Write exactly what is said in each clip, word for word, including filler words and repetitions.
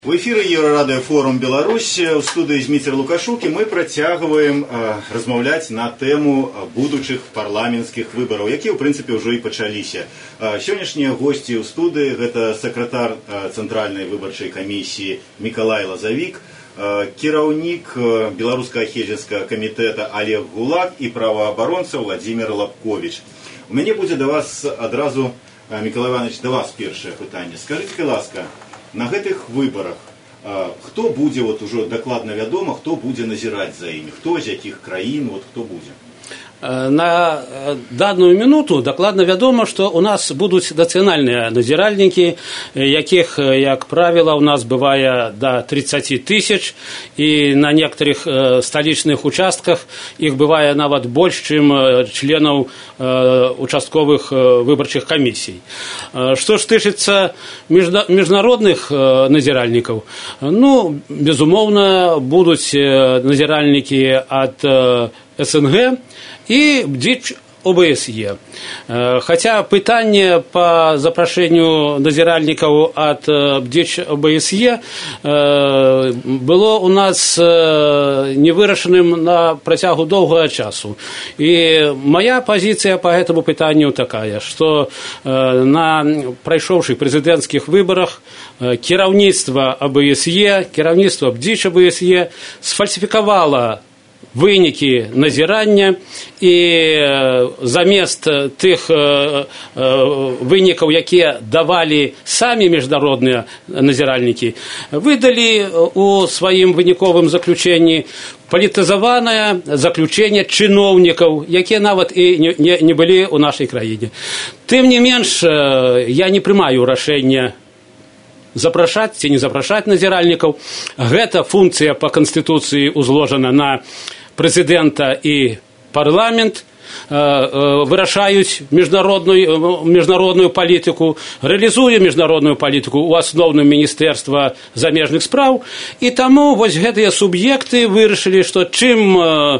В эфіры Еўрарадыёфорум Беларусь, у студыі Зміцер Лукашук, і мы працягваем э, размаўляць на тэму будучых парламенцкіх выбараў, якія, ў прынцыпе, ўжо і пачаліся. Э, сённяшнія госці ў студыі — гэта сакратар э, Цэнтральнай выбарчай камісіі Мікалай Лазавік, э, кіраўнік э, Беларускага хельсінскага камітэта Олег Гулак і праваабаронца Владзімир Лапковіч. У мяне будзе да вас адразу, э, Мікалай Іванович, да вас першае пытанне. Скажыце, ласка, на гэтых выбарах хто будзе, вот ужо дакладна вядома, хто будзе назіраць за імі, хто з якіх краін, вот хто будзе? На данную минуту докладно вядома, что у нас будут национальные назиральники, яких, як правило, у нас бывает до тридцати тысяч, и на некоторых столичных участках их бывает нават больше, чем членов участковых выборчих комиссий. Что ж тычыцца международных назиральников, ну, безумовно, будут назиральники от СНГ и БДИЧ ОБСЕ. Хотя пытание по запрошению назиральников от БДИЧ ОБСЕ было у нас не вырашенным на протягу долгого часу. И моя позиция по этому пытанию такая, что на пройшовших президентских выборах кіраўніцтва ОБСЕ, кіраўніцтва БДИЧ ОБСЕ сфальсификовало вынікі назірання, і замест тых вынікаў, якія давалі самі міжнародныя назіральнікі, выдалі у сваім выніковым заключэнні палітызаванае заключэнне чыноўнікаў, якія нават і не, не, не былі ў нашай краіне. Тым не менш, я не прымаю рашэння запрашаць ці не запрашаць назіральнікаў. Гэта функцыя па Канстытуцыі узложана на прэзідэнта і парламент, вырашаюць міжнародную, міжнародную палітыку, рэалізуе міжнародную палітыку ў асноўным Міністэрства замежных спраў, і таму вось гэтыя суб'екты вырашылі, што чым э,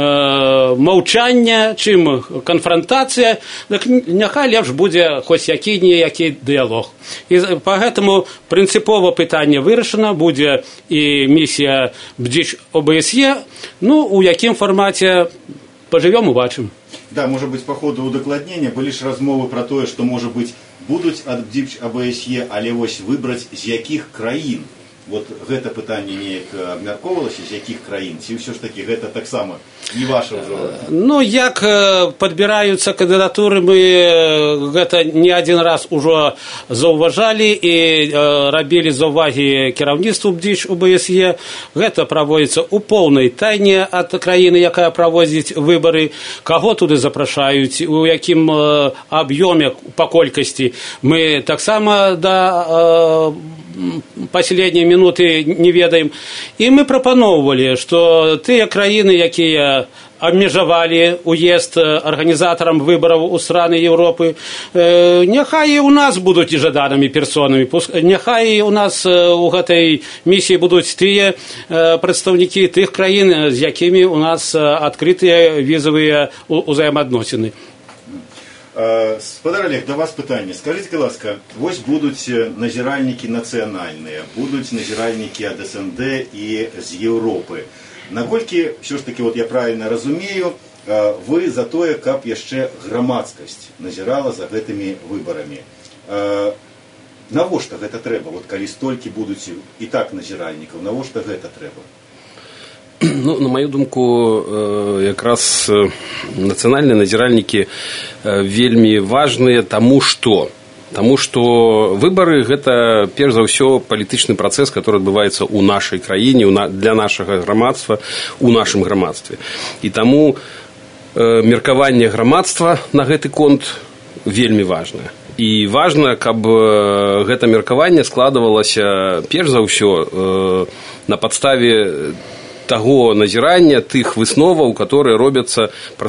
маўчанне, чым канфрантацыя, так няхай лепш будзе хоць які-ніякі дыялог. І па гэтаму прынцыпова пытанне вырашана, будзе і місія БДИЧ ОБСЕ, ну, у якім фармаце поживем, убачым. Да, может быть, по ходу удакладнення былі ж размовы про тое, што, можа быць, будуць ад БДИЧ ОБСЕ, але вось выбраць, з якіх краін. Вот гэта пытанне неяк абмяркоўвалася, з якіх краін, ці ўсё ж такі гэта таксама не ваша ўжо? Ну, як падбіраюцца кандыдатуры, мы гэта не адзін раз ужо заўважалі і рабілі заўвагі кіраўніцтву БДИЧ ОБСЕ. Гэта праводзіцца ў поўнай тайне ад краіны, якая праводзіць выбары, каго туды запрашаюць, у якім аб'ёме па колькасці, мы таксама да последние минуты не ведаем. И мы прапаноўвалі, што тыя краіны, якія абмежавалі уезд арганізатарам выбараў у страны Еўропы, э, няхай і ў нас будуць жаданымі персонамі, няхай і ў нас у гэтай місіі будуць тыя э, прадстаўнікі тых краін, з якімі у нас адкрытыя візавыя ўзаемаадносіны. Спадар Олег, да вас пытанне. Скажите, ласка, вось будуць назіральнікі нацыянальныя, будуць назіральнікі ад СНД і з Еўропы. Наколькі, все ж таки, вот я правильно разумею, вы за тое, каб яшчэ грамадскасць назірала за гэтымі выбарамі. Навошта гэта трэба? Вот калі столькі будуць і так назіральнікаў, навошта гэта трэба? Ну, на мою думку, якраз нацыянальныя назіральнікі вельмі важныя, таму што Таму што выбары — гэта, перш за ўсё, палітычны працэс, который адбываецца ў нашай краіне, для нашага грамадства, у нашым грамадстве. І таму меркаванне грамадства на гэты конт вельмі важнае. І важна, каб гэта меркаванне складвалася, перш за ўсё, на падставе таго назірання, тых высноваў, которые робяцца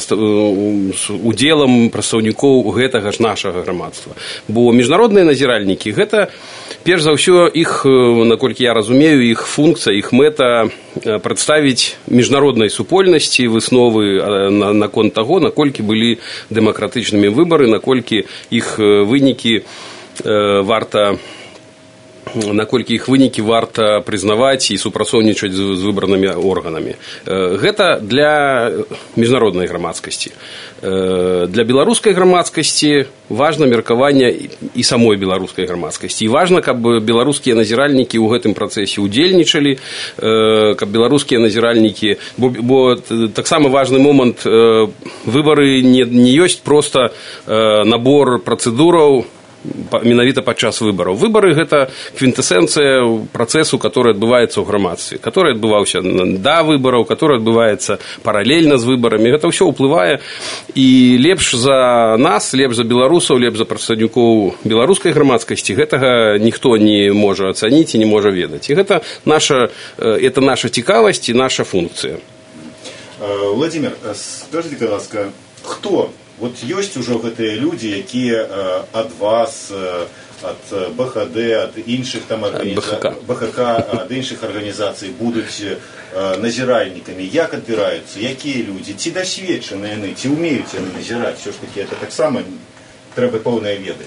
удзелам прадстаўнікоў гэтага ж нашага грамадства. Бо міжнародныя назіральнікі — гэта, перш за ўсё, іх, наколькі я разумею, іх функцыя, іх мэта прадставіць міжнароднай супольнасці высновы наконт таго, наколькі былі дэмакратычнымі выбары, наколькі іх вынікі варта наколькі іх вынікі варта прызнаваць і супрацоўнічаць з выбарнымі органамі. Гэта для міжнароднай грамадскасці. Для беларускай грамадскасці важна меркаванне і самой беларускай грамадскасці. І важна, каб беларускія назіральнікі ў гэтым працэсе удзельнічалі, каб беларускія назіральнікі, бо, бо таксама важны момант, выбары не, не ёсць проста набор працэдураў менавіта падчас выбараў. Выбары – гэта квінтэсэнцыя працэсу, который адбываецца ў грамадстве, который адбываўся да выбараў, который адбываецца паралельна з выбарамі. Гэта ўсё ўплывае, і лепш за нас, лепш за беларусаў, лепш за прадстаўнікоў беларускай грамадскасці гэтага ніхто не можа ацаніць і не можа ведаць. І гэта наша, это наша цікавасць і наша функцыя. Владимир, скажите, будь ласка, хто? Вот ёсць ужо гэтыя людзі, якія ад вас, ад бэ ха дэ, ад іншых там арганізацый, бэ ха ка, ад іншых арганізацый будуць назіральнікамі. Як адбіраюцца? Якія людзі? Ці дасведчаныя яны? Ці ўмеюць яны назіраць? Всё ж такі, это таксама трэба пэўныя веды.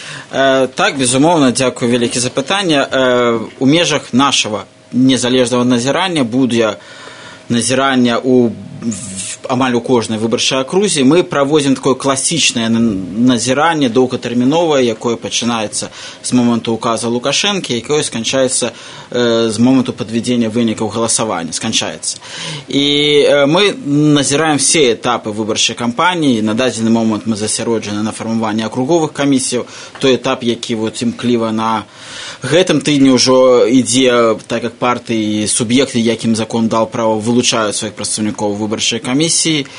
Так, безумоўна, дзякую вялікі за пытанне. У межах нашага незалежнага назірання будзе назірання у амаль у кожнай выбарчай акрузе. Мы праводзім такое класічнае назіранне доўгатэрміновае, якое пачынаецца з моманту указа Лукашэнкі, якое сканчаецца э, з моманту падвядзення вынікаў галасавання, сканчаецца. І э, мы назіраем все этапы выбарчай кампаніі. На дадзены момант мы засяроджаны на фармаванні акруговых камісіяў. Той этап, які вот, імкліва на гэтым тыдні ўжо ідзе, так як партыі і суб'екты, якім закон даў права, вылучаюць сваіх прадстаўнікоў выбарчай камісіі,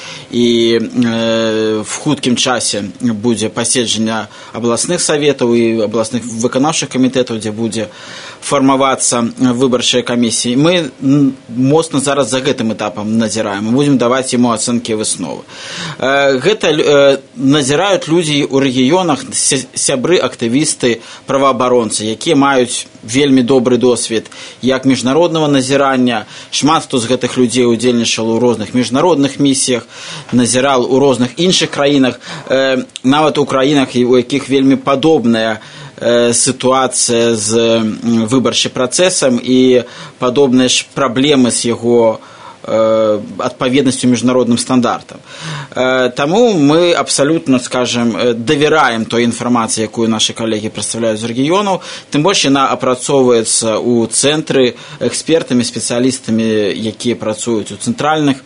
і э, в хуткім часе будзе паседжанне абласных саветаў і абласных выканаўчых камітэтаў, дзе будзе фармавацца выбарчыя камісіі. Мы моцна зараз за гэтым этапам назіраем. Мы будзем даваць яму ацэнкі і высновы. Э, гэта э, назіраюць людзі ў рэгіёнах, сябры, актывісты, праваабаронцы, якія маюць вельмі добры досвед як міжнароднага назірання. Шмат хто з гэтых людзей удзельнічаў у розных міжнародных місіях, назірал у розных іншых краінах, э, нават у краінах, у якіх вельмі падобная э, сітуацыя з э, выбарчым працэсам і падобныя ж праблемы з яго адпаведнасцю міжнародным стандартам. Таму мы абсалютна, скажем, давяраем той інфармацыі, якую нашы калегі прадстаўляюць з рэгіёнаў, тым больш яна апрацоўваецца ў цэнтры экспертамі, спецыялістамі, якія працуюць у цэнтральных,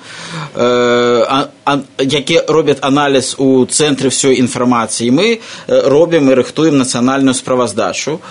якія робяць аналіз у цэнтры ўсёй інфармацыі. Мы робім і рыхтуем нацыянальную справаздачу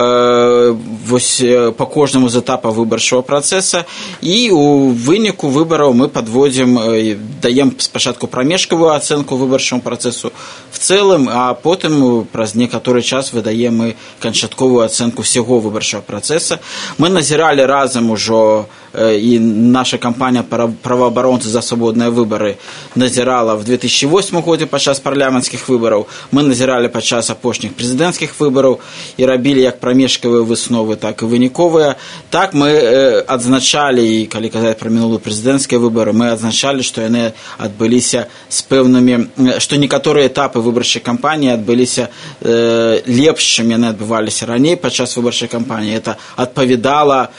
вось па кожнаму з этапа выбарчага працэса, і у выніку выбораў мы подводим, даем спачатку прамежкавую ацэнку выбарчаму працэсу в цэлым, а потым праз некаторы час выдаем мы канчатковую ацэнку всего выбарчага працэса. Мы назіралі разам ужо, і наша кампанія праваабаронцы за свабодныя выбары назірала в две тысячи восьмым годзе падчас парламенцкіх выбараў. Мы назіралі падчас апошніх прэзідэнцкіх выбараў і рабілі як прамежкавыя высновы, так і выніковыя. Так мы адзначалі, і калі казаць пра мінулую прэзідэнцкія выбары, мы адзначалі, што яны адбыліся з пэўнымі, што некаторыя этапы выбарчай кампаніі адбыліся э, лепш, чым яны адбываліся раней падчас выбарчай кампаніі. Это адпавядала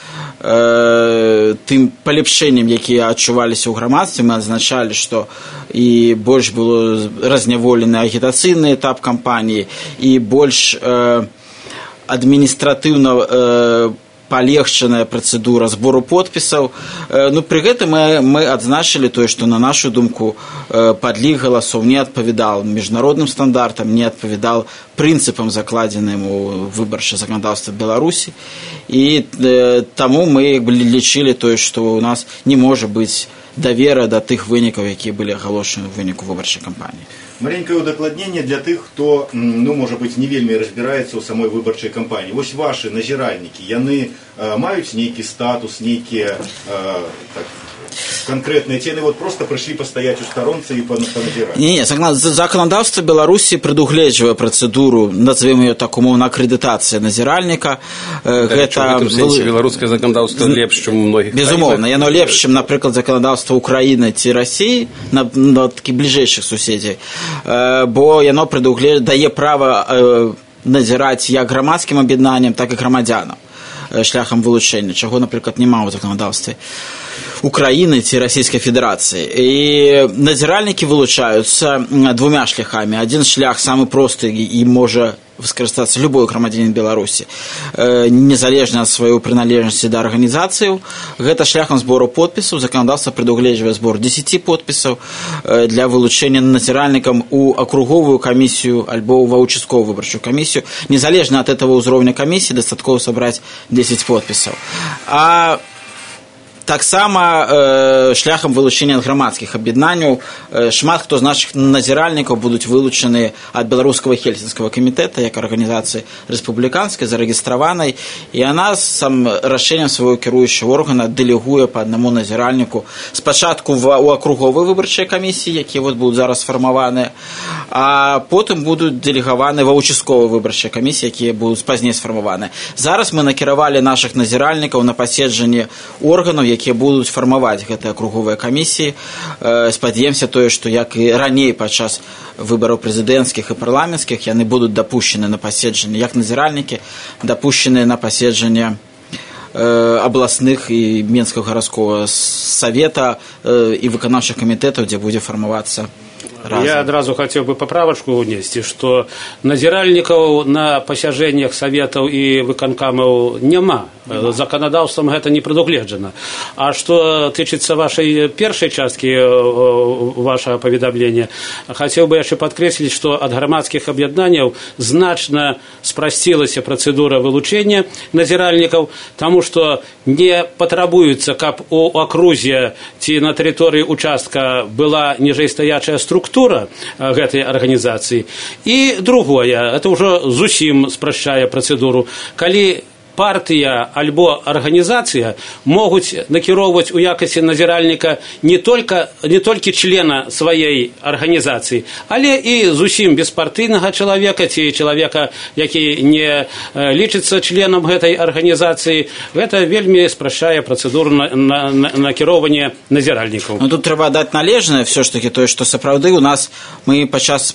э, тым палепшэнням, якія адчуваліся ў грамадстве. Мы адзначалі, што і больш было разняволены агітацыйны этап кампаніі, і больш э, адміністратыўна э, палегчаная працэдура збору подпісаў. Ну, пры гэтым мы, мы адзначылі тое, што на нашу думку падлік галасоў не адпавядал міжнародным стандартам, не адпавядал прынцыпам, закладзеным у выбарчае заканадаўства Беларусі. І э, таму мы як бы лічылі тое, што у нас не можа быць давера да тых вынікаў, якія былі агалошаны ў выніку выбарчай кампаніі. Маленькое удакладненне для тых, хто, ну, можа быць, не вельмі разбіраецца ў самой выбарчай кампаніі. Вось вашы назіральнікі, яны э, маюць нейкі статус, нейкія э, так, конкретные цены, вот просто пришли постоять у сторонцы и поназирать? Не, не, законодавство Беларуси предугледживает процедуру, назовем ее так умовно, аккредитация назиральника. Это белорусское законодавство лепше, чем у многих. Безумовно, и оно лепше, чем, например, законодавство Украины и России, на, на таких ближайших соседей, бо оно предугледживает, дает право назіраць як грамадскім аб'яднанням, так і грамадзянам шляхам вылучэння, чаго, напрыклад, няма ў заканадаўстве Украины ці Российской Федерации. И назиральники вылучаются двумя шляхами. Один шлях самый простый и может скористаться любой громадянин Беларуси, незалежно от своей принадлежности до организации. Это шляхом сбора подписей. Законодательство предугледживает сбор десяти подписей для вылучения назиральникам у округовую комиссию альбо в участковую выборчую комиссию. Незалежно от этого уровня комиссии достаточно собрать десять подписей. А таксама э, шляхам вылучення ад грамадскіх аб'яднанняў э, шмат хто з нашых назіральнікаў будуць вылучаны ад беларускага хельсінскага камітэта як арганізацыі рэспубліканскай зарэгістраванай, і яна сам рашэннем свайго кіруючага органа дэлегуе па аднаму назіральніку спачатку в, у акруговай выбарчай камісіі, якія вот будуць зараз сфармаваныя, а потым будуць дэлегаваны ва участковай выбарчай камісіі, якія будуць пазней сфармаваныя. Зараз мы накіравалі нашых назіральнікаў на паседжанне органаў, якія будуць фармаваць гэтыя акруговыя камісіі. Спадзяемся тое, што як і раней падчас выбараў прэзідэнцкіх і парламенцкіх яны будуць дапушчаны на паседжанне, як назіральнікі, дапушчаны на паседжанне абласных і Менскага гарадскога савета і выканаўчых камітэтаў, дзе будзе фармавацца разом. Я адразу хотел бы поправочку унести, что назиральников на посяжениях советов и выканкамов нема. Нема. Законодавством это не предугледжено. А что тычется вашей первой части вашего поведомления, хотел бы еще подкреслить, что от громадских объединений значно спростилась процедура вылучения назиральников, потому что не потребуется, как у окрузия ти на территории участка была нижестоячая структура гэтай организации. И другое, это уже зусім спрощая процедуру, калі партия альбо организация могут накировать у якости назиральника не только, не только члена своей организации, але и зусім беспартийного человека, те человека, який не лічится членом этой организации. Это вельми спрощая процедуру на, на, на, накирования назиральников. Но тут треба дать належное все ж таки, то, что сапраўды у нас мы подчас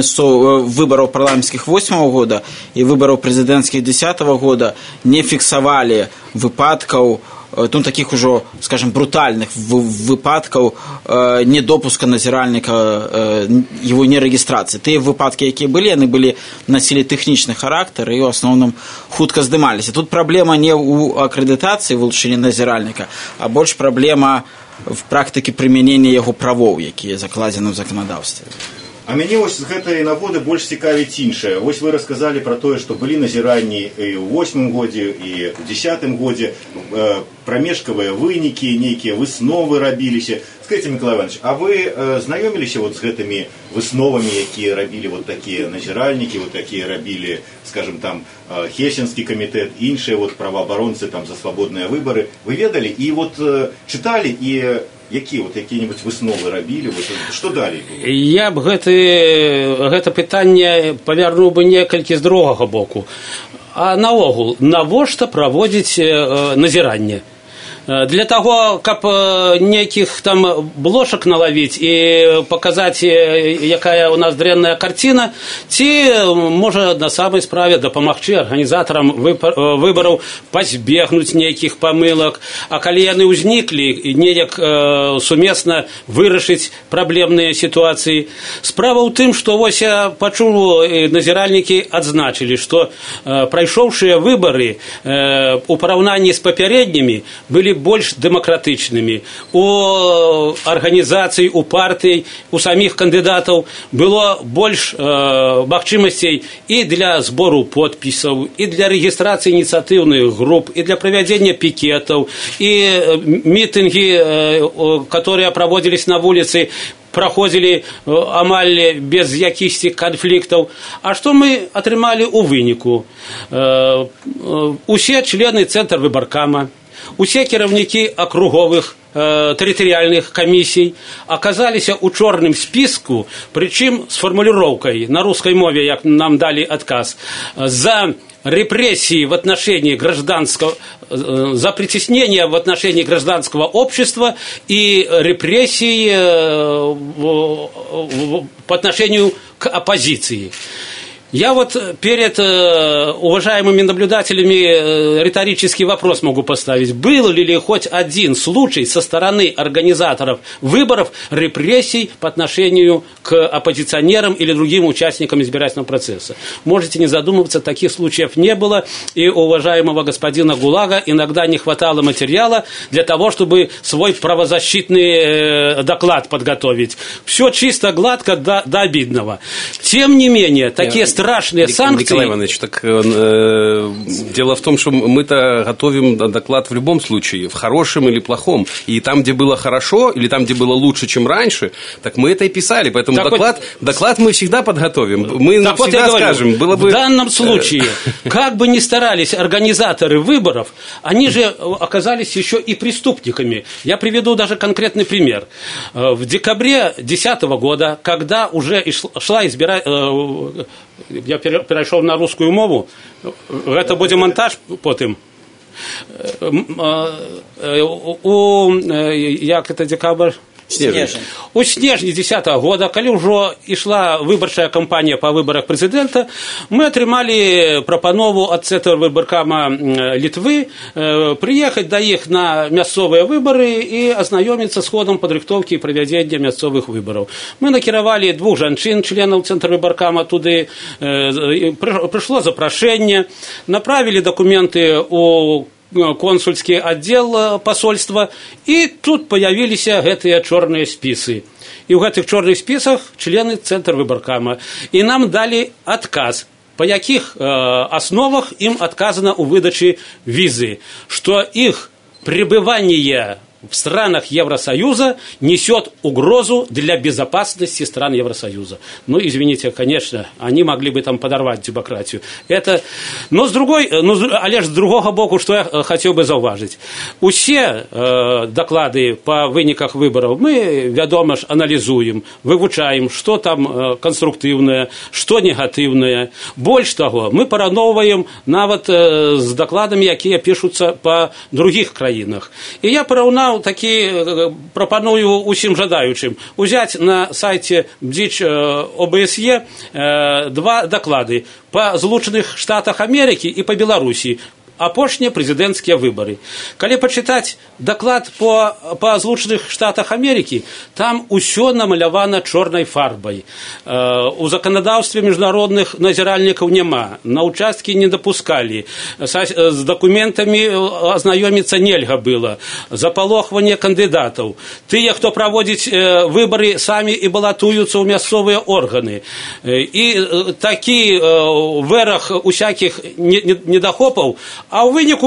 выборов парламентских восьмого года и выборов президентских десятого года не фіксавалі выпадкаў, ну, таких уже, скажем, брутальных выпадкаў э, недопуска назіральніка, э, его нерегистрации. Те выпадки, якія были, они были, носили техничный характер и в основном хутка здымались. Тут проблема не у аккредитации вылучення назіральніка, а больше проблема в практике применения его правоў, якія закладзены в законодаўстве. А мяне вось з гэтай нагоды больш цікавіць іншае. Вось вы расказалі пра тое, што былі назіранні і ў восьмым годзе, і ў дзесятым годзе, э, прамежкавыя вынікі, нейкія высновы рабіліся. Скажите, Миколай Иванович, а вы э, знакомились вот с этими высновами, какие рабили вот такие назиральники, вот такие рабили, скажем, там, э, Хельсинский комитет, иншие вот правооборонцы там за свободные выборы? Вы ведали и вот э, читали, и какие вот какие-нибудь высновы рабили, вот, что далее? Я б гэта, гэта пытанне павярнуў бы некалькі з другога боку. А наогул, навошта праводзіць э, назіранне? Для того, каб неких там блошек наловить и показать, якая у нас дрянная картина, ці можа на самой справе дапамагчы арганізатарам выбораў пазбегнуць нейкіх памылак, а калі яны ўзніклі, неяк э, сумесна вырашыць праблемныя сітуацыі. Справа ў тым, што вось я пачуў, назіральнікі адзначылі, што э, прайшоўшыя выбары э, у параўнанні з папярэднімі былі больш дэмакратычнымі. У арганізацый, у партый, у саміх кандыдатаў было больш э, магчымасцей і для збору подпісаў, і для рэгістрацыі ініцыятыўных груп, і для правядзення пікетаў, і мітынгі, э, которые праводзілись на вуліцы, проходили амаль без якісьці конфликтов. А что мы атрымалі у выніку? Э, э, усе члены Центр выбаркама, усе кіраўнікі акруговых э, тэрытарыяльных камісій аказаліся ў чорным спіску, прычым з фармуліроўкай на рускай мове, як нам далі адказ, за репрессии в отношении гражданского, за притеснение в отношении гражданского общества и репрессии по отношению к оппозиции. Я вот перед э, уважаемыми наблюдателями э, риторический вопрос могу поставить. Был ли хоть один случай со стороны организаторов выборов репрессий по отношению к оппозиционерам или другим участникам избирательного процесса? Можете не задумываться, таких случаев не было, и у уважаемого господина ГУЛАГа иногда не хватало материала для того, чтобы свой правозащитный э, доклад подготовить. Все чисто, гладко, до, до обидного. Тем не менее, такие страшные Ник- санкции... Николай Иванович, так э, дело в том, что мы-то готовим доклад в любом случае, в хорошем или плохом. И там, где было хорошо, или там, где было лучше, чем раньше, так мы это и писали. Поэтому так доклад, вот, доклад мы всегда подготовим. Мы так вот всегда я говорю, скажем. Было бы... В данном случае, как бы ни старались организаторы выборов, они же оказались еще и преступниками. Я приведу даже конкретный пример. В декабре две тысячи десятого года, когда уже шла избирать... Я перейшов на русскую мову. Это будет монтаж потом. У... Як это декабрь? Снежень. У снежні десятого года, калі ўжо ішла выбарчая кампанія па выбарах прэзідэнта, мы атрымалі прапанову ад Цэнтрвыбаркама Літвы прыехаць да іх на мясцовыя выбары і азнаёміцца з ходам падрыхтоўкі і правядзення мясцовых выбараў. Мы накіравалі двух жанчын, членаў Цэнтрвыбаркама туды, прыйшло запрашэнне, направілі дакументы у консульский отдел посольства, и тут появились гэтыя черные списы. И в этих черных списах члены Цэнтрвыбаркама. И нам дали отказ, по яких э, основах им отказано у выдачи визы, что их пребывание в странах Евросоюза несет угрозу для безопасности стран Евросоюза. Ну, извините, конечно, они могли бы там подорвать демократию. Это... Но с другой, ну, але ж з другого боку, что я хотел бы зауважить. Усе э, доклады по выниках выборов мы, вядома ж, анализуем, вывучаем, что там э, конструктивное, что негативное. Больше того, мы параўноўваем нават э, с докладами, якія пишутся по других краинах. И я параўнаў такі прапаную усім жадаючым узяць на сайце бдзіч О Бэ Эс Е два доклады па Злучаных Штатах Америки и по Беларусі. Апошнія прэзідэнцкія выбары. Калі пачытаць даклад по, по Злучаных Штатах Америки, там усё намалявана чорнай фарбай. Э, у заканадаўстве міжнародных назіральнікаў няма, на участкі не дапускалі, са, з дакументамі азнаёміцца нельга было, запалохванне кандыдатаў. Тыя, хто праводзіць э, выбары, самі і балатуюцца ў мясцовыя органы. Э, і э, такі э, вэрах усякіх недахопаў. А в вынику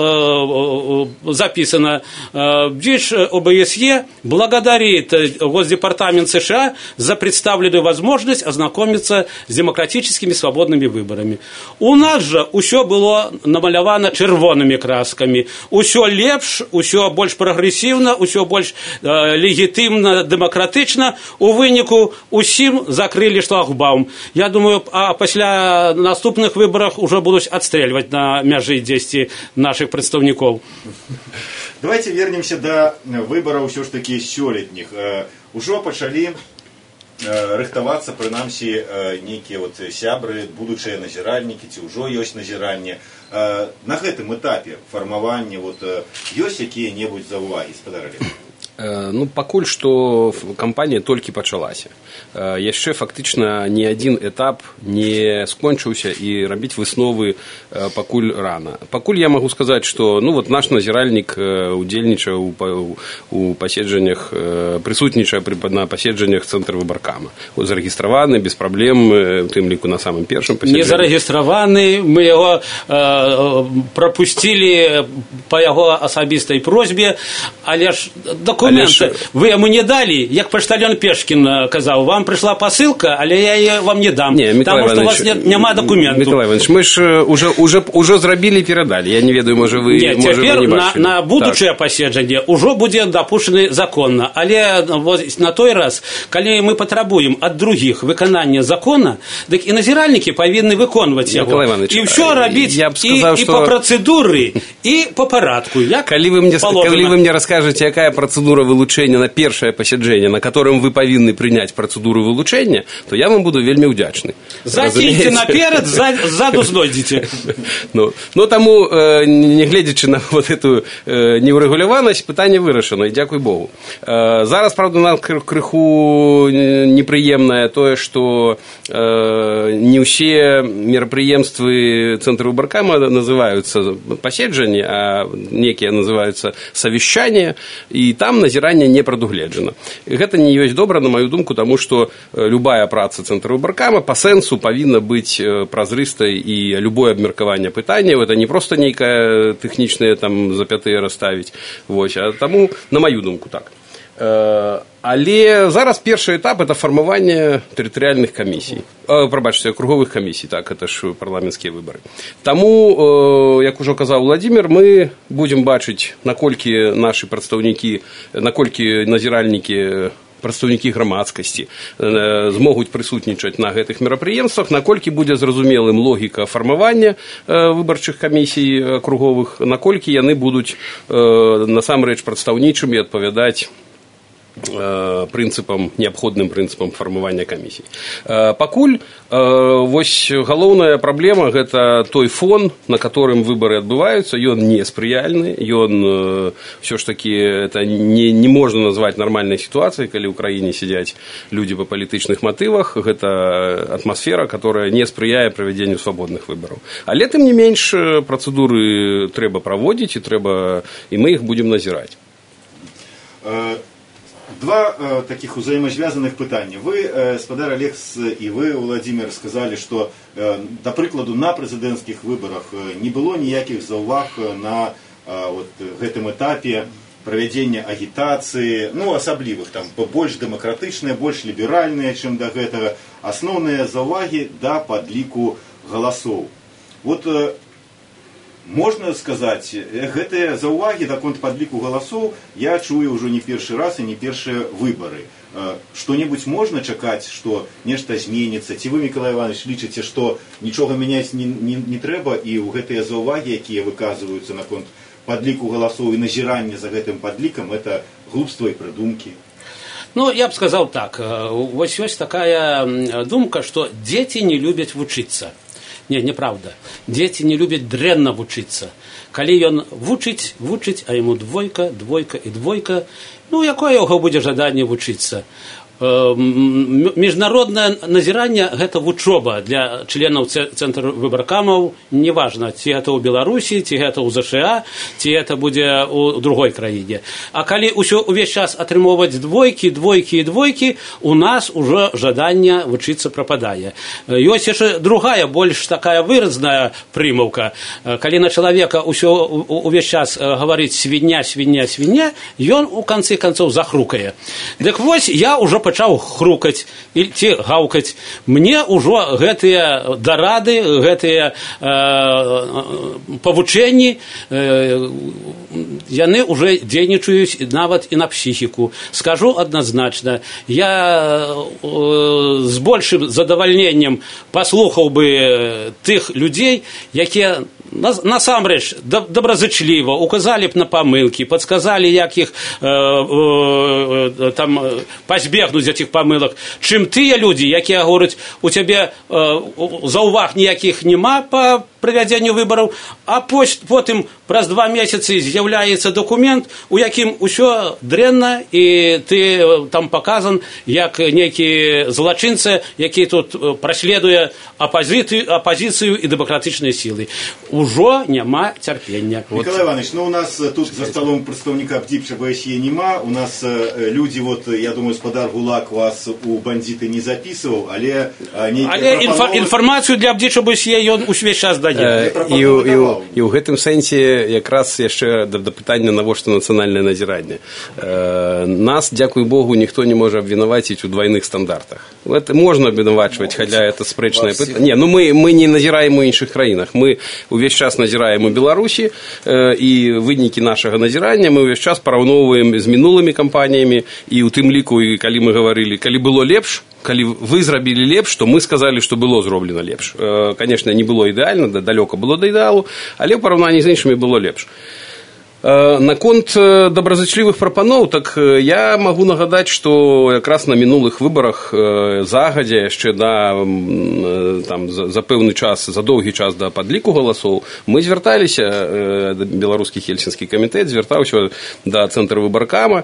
э, записано, бдзіч О Бэ Эс Е благодарит Госдепартамент США за представленную возможность ознакомиться с демократическими свободными выборами. У нас же усё было намалявано чырвонымі красками. Усё лепш, усё больш прагрэсіўна, усё больш э, легітымна, дэмакратычна. У выніку усім закрылі шлагбаум. Я думаю, а пасля наступных выборах уже будуць адстрэльваць на мяжы дзесьці наших прадстаўнікоў. Давайте вернемся до выбораў ўсё ж таки сёлетніх. Ужо пачалі рыхтавацца, прынамсі, нейкія вот сябры, будучыя назіральнікі, ці ўжо ёсць назіранне. На гэтым этапе фармавання вот ёсць якія-небудзь заўвагі, спадаралі? Ну, пакуль што кампанія толькі пачалася. Яшчэ фактычна ні адзін этап не скончыўся і рабіць высновы пакуль рана. Пакуль я магу сказаць, што ну, вот наш назіральнік удзельнічае у паседжаннях, прысутнічае на паседжаннях Цэнтрвыбаркама. Зарэгістраваны, без праблем, у тым ліку на самым першым паседжанні. Не зарэгістраваны, мы яго э, прапусцілі па яго асабістай просьбе, але ж дакумент вы яму не дали, як паштальон Пешкін казаў, вам пришла посылка, але я ее вам не дам, не, потому что у вас нет, няма документу. Миколай Иванович, мы ж уже, уже, уже зрабілі і перадалі, я не ведаю, може ви, не, може, цяпер ви не на, на будучае паседжанне ўжо будзе дапушчаны законна, але вот, на той раз, калі мы патрабуем ад других выканання закона, дык і назіральнікі павінны выконваць яго. І ўсё рабіць і, сказал, і что... по працэдуры, і по парадку. Як калі вы мне, калі вы мне расскажете, якая процедура процедура вылучэння на першае пасяджэнне, на которым вы павінны прыняць працэдуру вылучэння, то я вам буду вельмі ўдзячны. Закіньце наперад, ззаду знойдзеце. Ну, ну таму, э, не гледзячы на вот эту э, неўрэгуляванасць, пытанне вырашана, і дзякуй Богу. Э, зараз, правда, нам крыху непрыемнае тое, што э, не ўсе мерапрыемствы цэнтру выбаркама называюцца паседжанні, а некія называюцца совещания, і там назірання не прадугледжана. Гэта не ёсць добра, на маю думку, таму што любая праца цэнтра выбаркама па сэнсу павінна быць празрыстай, і любое абмеркаванне пытанняў это не проста нейкае тэхнічнае там запятыя расставіць, вось, а таму, на маю думку, так. Але зараз першы этап – это фармаванне тэрытарыяльных камісій, прабачце, круговых камісій, так, это ж парламенцкія выбары. Таму, як ужо казаў Владзімир, мы будзем бачыць, наколькі нашы прадстаўнікі, наколькі назіральнікі, прадстаўнікі грамадскасці змогуць прысутнічаць на гэтых мерапрыемствах, наколькі будзе зразумелым логіка фармавання выбарчых камісій круговых, наколькі яны будуць насамрэч прадстаўнічымі адпавядаць прынцыпам, неабходным прынцыпам фармавання камісій. Пакуль вось галоўная праблема – гэта той фон, на которым выбары адбываюцца, ён не спрыяльны, ён ўсё ж такі это не, не можна назваць нармальнай сітуацыяй, калі ў краіне сядзяць людзі па палітычных матывах, гэта атмасфера, которая не спрыяе правядзенню свабодных выбараў. Але тым не менш працэдуры трэба праводзіць, і трэба, і мы іх будзем назіраць. Два э, таких взаимосвязанных пытания. Вы, э, спадар Алекс, и вы, Владимир, сказали, что, э, до прикладу, на президентских выборах э, не было никаких заўваг на э, вот, гэтым этапе проведения агитации, ну, асаблівых, там, больш дэмакратычныя, больш ліберальныя, чым да гэтага. Асноўныя заўвагі да падліку галасоў. Вот, э, можно сказать, гэтыя заўвагі даконт падліку галасоў я чую ўжо не першы раз і не першыя выбары. Што-небудзь можна чакаць, што нешта зменіцца? Ці вы, Миколай Иванович, лічыце, што нічога мяняць не, не, не трэба, і ў гэтыя заўвагі, якія выказваюцца наконт падліку галасоў і назірання за гэтым падлікам, это глупства і прыдумкі? Ну, я б сказал так. Вось ёсць такая думка, што дзеці не любяць вучыцца. Не, неправда. Дзеці не любяць дрэнна вучыцца. Калі ён вучыць, вучыць, а яму двойка, двойка і двойка, ну, якое яго будзе жаданне вучыцца? Міжнароднае назіранне – гэта вучоба для членаў цэнтру выбаркамаў, неважна, ці гэта ў Беларусі, ці гэта ў ЗША, ці гэта будзе ў другой краіне. А калі ўсё ўвесь час атрымоўваць двойкі, двойкі і двойкі, у нас ужо жаданне вучыцца прападае. Ёсць яшчэ другая, больш такая выразная прымаўка. Калі на чалавека ўсё ўвесь час гаварыць свіння, свіння, свіння, ён у канцы канцоў захрукае. Дык вось я ўжо пачаў хрукаць ці гаўкаць. Мне ўжо гэтыя дарады, гэтыя э, павучэнні, э, яны ўжо дзейнічаюць нават і на псіхіку. Скажу адназначна, я э, з большым задавальненнем паслухаў бы тых людзей, якія насамрэч добразычліва указалі б на памылкі, падсказалі, як іх э, э, там пазбегнуць этих памылак, чым тыя людзі, якія говораць, у цябе э, заўваг ніякіх няма па правядзенню выбараў, а потым праз два месяцы з'яўляецца документ, у якім усё дрэнна, і ты там паказан як нейкі злачынца, які тут праследуе апазіцыю, апазіцыю і дэмакратычныя сілы. Ужо няма цярпення. Миколай Иванович, ну у нас тут за столом представника БДИП БСЕ нема, у нас э, люди, вот, я думаю, спадар Гулак вас у бандиты не записывал, але... Але пропановали... інфармацыю для БДИП БСЕ ён увесь час дае. Э, і, і, і ў гэтым сэнсе якраз яшчэ да, да пытання, навошта нацыянальнае назіранне. Э, нас, дзякуй Богу, ніхто не можа абвінаваціць у двайных стандартах. Это можна абвінавачваць, хаця это спрэчнае пытанне. Не, ну мы, мы не назіраем у іншых краінах. Мы увесь час назіраем у Беларусі, э, і вынікі нашага назірання мы увесь час параўноўваем з мінулымі кампаніямі, і ў тым ліку, і калі мы гаварылі, калі было лепш, калі вы зрабілі лепш, то мы сказалі, што было зроблена лепш. Э, конечно, не было ідэальна, далёка было да ідэалу, але ў параўнанні з іншымі было лепш. Наконт добразычлівых прапаноў, так я магу нагадаць, што якраз на мінулых выбарах загадзя яшчэ да, там, за пэўны час, за доўгі час да падліку галасоў мы звярталіся, беларускі хельсінскі камітэт звяртаўся да цэнтра выбаркама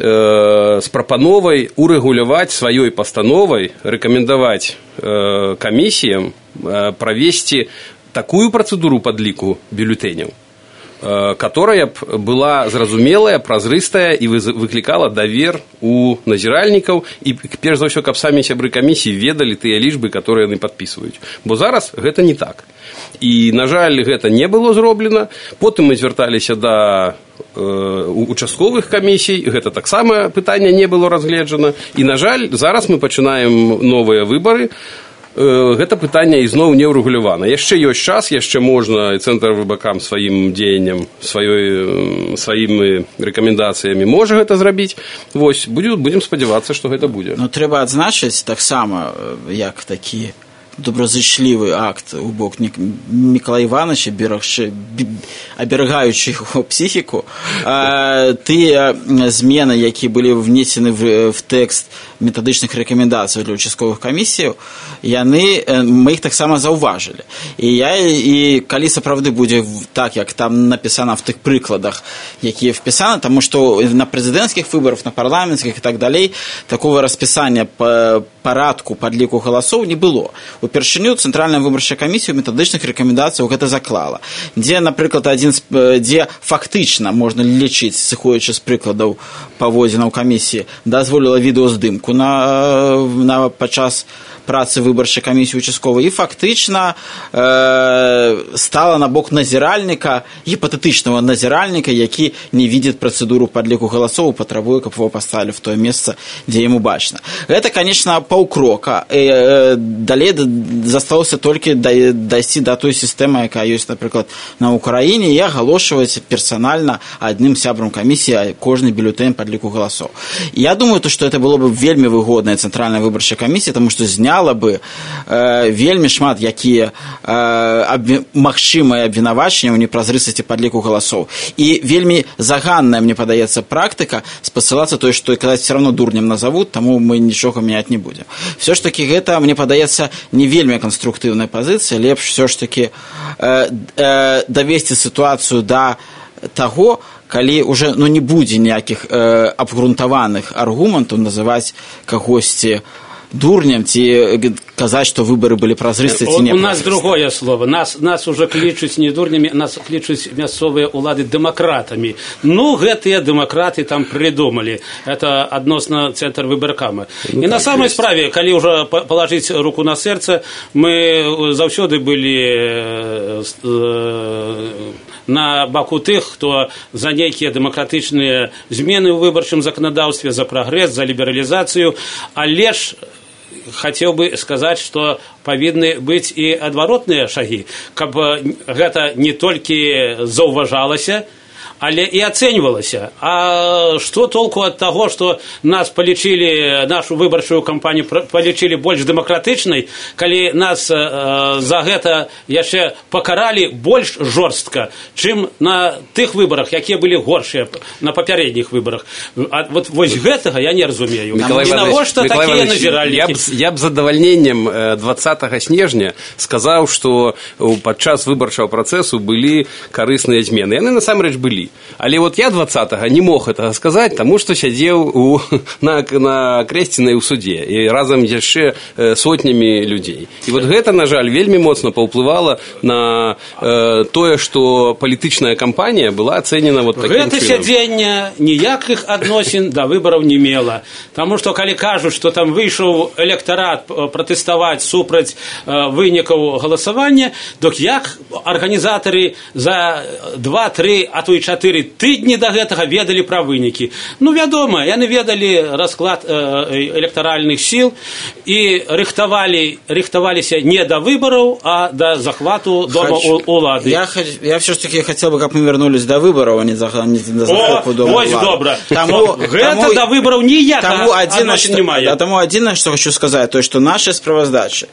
з прапановай урэгуляваць сваёй пастановай, рэкамендаваць камісіям правесці такую працэдуру падліку бюлетэняў, которая б была зразумелая, празрыстая і выклікала давер у назіральнікаў і, перш за ўсё, каб самі сябры камісіі ведалі тыя лічбы, которые яны падпісваюць. Бо зараз гэта не так. І, на жаль, гэта не было зроблена. Потым мы звярталіся да э, участковых камісій, гэта таксама пытанне не было разгледжана. І, на жаль, зараз мы пачынаем новыя выбары. Гэта пытанне ізноў не ўрэгулявана. Яшчэ ёсць час, яшчэ можна цэнтр выбаркам сваім дзеяннем, сваёй, сваімі рэкамендацыямі можа гэта зрабіць. Вось, будзем спадзявацца, што гэта будзе. Ну, трэба адзначыць таксама, як такі добразычлівы акт у бок Мікалая Івановича, аберагаючы яго псіхіку, тыя змены, які былі внесены в тэкст метадычных рэкамендацый для участковых камісіяў, яны, мы іх таксама заўважылі. І я, і калі сапраўды будзе так, як там напісана в тых прыкладах, якія впісаны, таму што на прэзідэнцкіх выбарах, на парламенцкіх і так далей, такого распісання па парадку падліку галасоў не было. Упершыню Цэнтральная выбарчая камісія ў метадычных рэкамендацыях гэта заклала. Дзе, напрыклад, адзін, дзе фактычна можна лічыць, сыходзячы з прыкладаў паводзінаў камісіі, дазволіла відэаздымку на, на падчас працы выбарчай камісіі участковай і фактычна э, стала на бок назіральніка, гіпатэтычнага назіральніка, які не видит працэдуру падліку галасоў, патрабуе, каб его паставілі в тое месца, дзе яму бачна. Гэта, конечно, паўкрока. Э, э, далей засталося толькі дайсці да той сістэмы, якая ёсць, напрыклад, на Украіне, і агалошваць персанальна адным сябрам камісіі кожны бюлетень падліку галасоў. І я думаю, то, што это было бы вельмі выгодная Цэнтральная выбарчая камісія, таму што зняла бы э, вельмі шмат якія э, аб, магчымыя абвінавачанні ў непразрыстасці падліку галасоў. І вельмі заганная, мне падаецца, практыка спасылацца той, што казаць все равно дурнем назовут, таму мы нічога мяняць не будзем. Все ж таки гэта, мне падаецца, не вельмі канструктыўная пазіцыя, лепш все ж таки э, э, давесці сітуацыю да таго, калі уже, ну, не будзе ніякіх э, абгрунтаваных аргументаў называць кагосьці дурнем, ці казаць, што выбары былі празрыстыя, ці не. У нас другое слово. Нас, нас уже клічуць не дурнямі, нас клічуць мясцовыя ўлады дэмакратамі. Ну, гэтыя дэмакраты там придумали. Это адносна цэнтр выбаркама. Ну, і так, на самой есть. Справе, калі ўжо палажыць руку на сэрца, мы заўсёды былі на баку тых, хто за нейкія дэмакратычныя змены ў выбарчым заканадаўстве, за прагрэс, за лібералізацыю, але ж хотел бы сказать, что павінны быць і адваротныя шагі, каб гэта не толькі заўважалася, але і ацэньвалася. А што толку ад таго, што нас палічылі, нашу выбарчую кампанію палічылі больш дэмакратычнай, калі нас э, за гэта яшчэ пакаралі больш жорстка, чым на тых выбарах, якія былі горшыя на папярэдніх выбарах. А вот вось гэтага я не разумею. І навошта такія назіральнікі? Я б з задавальненнем двадцатага снежня сказаў, што падчас выбарчага працэсу былі карысныя змены. Яны насамрэч былі. Але вот я двадцатага не мог этого сказаць, таму што сядзеў у, на, на крэсцінай у судзе і разам яшчэ сотнямі людзей. І вот гэта, на жаль, вельмі моцна паўплывала на э, тое, што палітычная кампанія была ацэнена вот таким чынам. Гэта сядзенне ніякіх адносін да выбараў не мела. Таму што калі кажуць, што там выйшаў электарат пратэставаць супраць э, вынікаў галасавання, дык як арганізатары за два-тры, а то і чатыры тыдні да гэтага ведалі пра вынікі. Ну, вядома, яны ведалі расклад э, электаральных сіл і рыхтавалі, рыхтаваліся не да выбараў, а да захвату дома улады. Я, я все ж таки хотел бы, каб мы вернулись до выборов, а не за, не за захвату дома улады. Ось добра. Таму, гэта да выбараў ніяк адносін немає. Таму адзінае, што хочу сказаць, то, што нашы справаздачы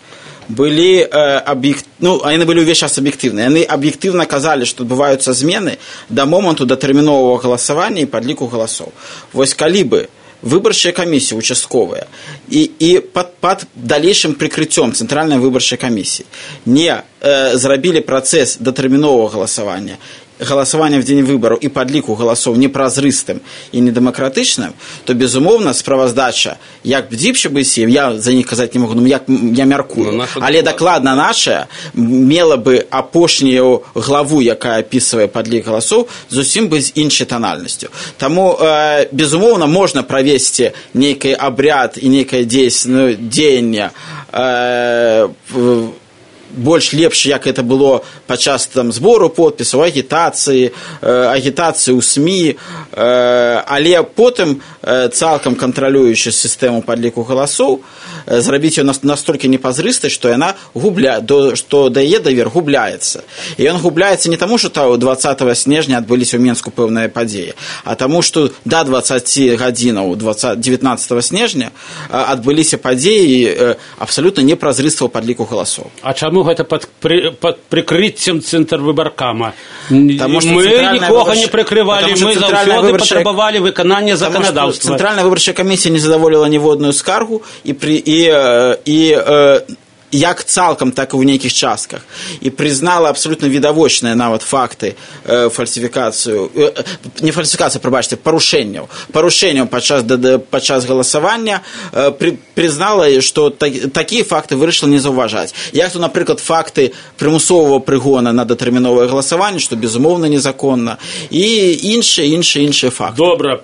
былі аб'ект... ну, яны былі ўвесь час аб'ектыўныя. Яны аб'ектыўна казалі, што адбываюцца змены да моманту датэрміновага галасавання і падліку галасоў. Вось калі бы выбарчая камісія участковая і, і пад, пад далейшым прыкрыццём цэнтральнай выбарчай камісіі не э, зрабілі працэс датэрміновага галасавання, галасавання в дзень выбараў і падліку галасоў непразрыстым і недэмакратычным, то, безумоўна, справаздача, як бдзіпча БСЕ, я за них казаць не могу, ну, як я мяркую, ну, але дакладна наша мела бы апошнюю главу, якая апісвае падлік галасоў, зусім бы з іншай танальнасцю. Таму, э, безумоўна, можна правесці нейкі абряд і нейкае дзеянне э, больш лепш, як это было падчас там збору подпісаў, агітацыі, агітацыі ў СМІ, але потым цалкам кантралюючы сістэму падліку галасоў, зрабіць ее настолькі непазрыстай, што яна губля, што дае давер губляецца. І ён губляецца не таму, што дваццатага снежня адбыліся ў Менску пэўныя падзеі, а таму, што да дваццаці гадзінаў дзевятнаццатага снежня адбыліся падзеі абсалютна непразрыстага падліку галасоў. А чаму гэта пад, пры, пад прыкрыццем цэнтрвыбаркама? Мы нікога не прыкрывалі, мы заўсёды выбарчая... патрабавалі выканання заканадаўства. Цэнтральная выбарчая камісія не задаволіла ніводную скаргу і, пры, і, і, і як цалкам, так і ў нейкіх частках. І прызнала абсолютно відавочныя нават факты э, фальсіфікацыю, э, не фальсіфікацыю, прабачце, парушэнняў. Парушэнняў падчас, падчас галасавання э, пры, прызнала, што так, такія факты вырашыла не заўважаць. Як то, напрыклад, факты прымусовага прыгона на датэрміновае галасаванне, што, безумоўна, незаконна, і іншыя, іншыя, іншыя факты. Добра,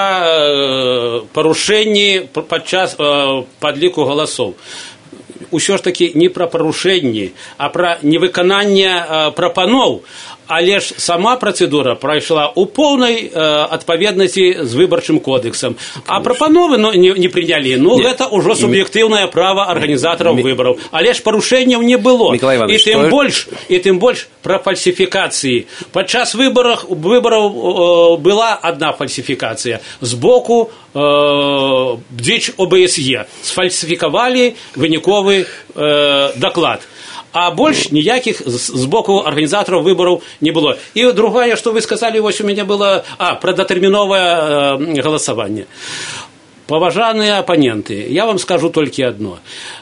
пра э, парушэнні падчас э, падліку галасоў. Усё ж таки не пра парушэнні, а пра невыкананне прапаноў, але ж сама працэдура прайшла ў поўнай адпаведнасці з выбарчым кодексам. А прапановы ну, не, не прынялі. Ну, Нет. Гэта ўжо суб'ектыўнае права арганізатараў М... выбараў. Але ж парушэнняў не было. І тым больш, і тым больш пра фальсіфікацыі. Падчас выбараў, выбараў была адна фальсіфікацыя. З боку э, бдзіч ОБСЕ. Сфальсіфікавалі выніковы э, даклад. А больше ніяких з боку организаторов выборов не было. И другое, что вы сказали, вот у меня было, а, про датэрміновае э, голосование. Поважанные оппоненты, я вам скажу только одно.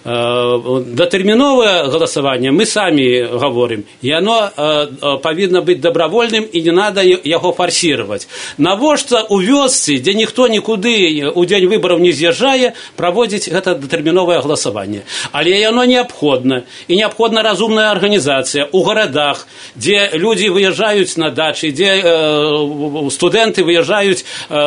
Датэрміновае галасаванне мы сами говорим, и оно повинно быть добровольным, и не надо его форсировать. Навошта у вёсцы, где никто никуды у день выборов не з'язджае, проводить это датэрміновае галасаванне. Але оно необходимо, и необходна разумная организация у городах, где люди выезжают на дачи, где студенты выезжают